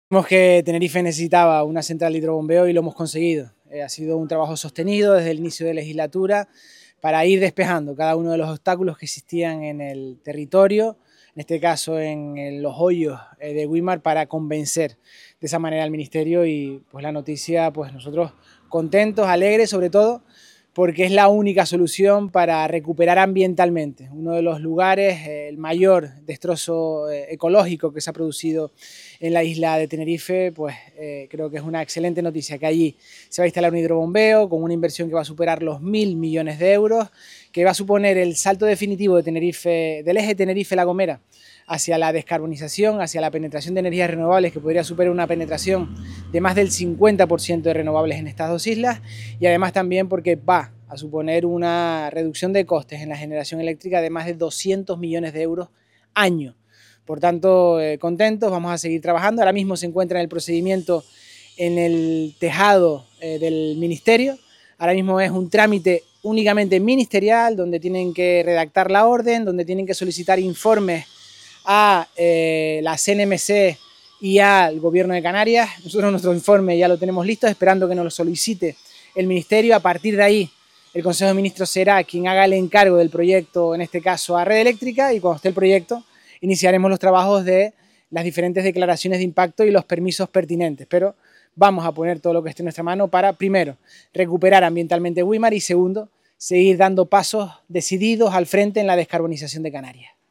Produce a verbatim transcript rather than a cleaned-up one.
Vimos que Tenerife necesitaba una central de hidrobombeo y lo hemos conseguido. Eh, ha sido un trabajo sostenido desde el inicio de legislatura para ir despejando cada uno de los obstáculos que existían en el territorio, en este caso en, en los hoyos eh, de Güímar, para convencer de esa manera al Ministerio. Y pues la noticia, pues nosotros contentos, alegres sobre todo, porque es la única solución para recuperar ambientalmente uno de los lugares, eh, el mayor destrozo eh, ecológico que se ha producido en la isla de Tenerife. Pues eh, creo que es una excelente noticia que allí se va a instalar un hidrobombeo con una inversión que va a superar los mil millones de euros, que va a suponer el salto definitivo de Tenerife, del eje Tenerife-La Gomera hacia la descarbonización, hacia la penetración de energías renovables, que podría superar una penetración de más del cincuenta por ciento de renovables en estas dos islas, y además también porque va a suponer una reducción de costes en la generación eléctrica de más de doscientos millones de euros año. Por tanto, eh, contentos, vamos a seguir trabajando. Ahora mismo se encuentra en el procedimiento en el tejado eh, del Ministerio. Ahora mismo es un trámite únicamente ministerial, donde tienen que redactar la orden, donde tienen que solicitar informes a eh, la C N M C y al Gobierno de Canarias. Nosotros nuestro informe ya lo tenemos listo, esperando que nos lo solicite el Ministerio. A partir de ahí, el Consejo de Ministros será quien haga el encargo del proyecto, en este caso a Red Eléctrica, y cuando esté el proyecto iniciaremos los trabajos de las diferentes declaraciones de impacto y los permisos pertinentes. Pero vamos a poner todo lo que esté en nuestra mano para, primero, recuperar ambientalmente Güímar y, segundo, seguir dando pasos decididos al frente en la descarbonización de Canarias.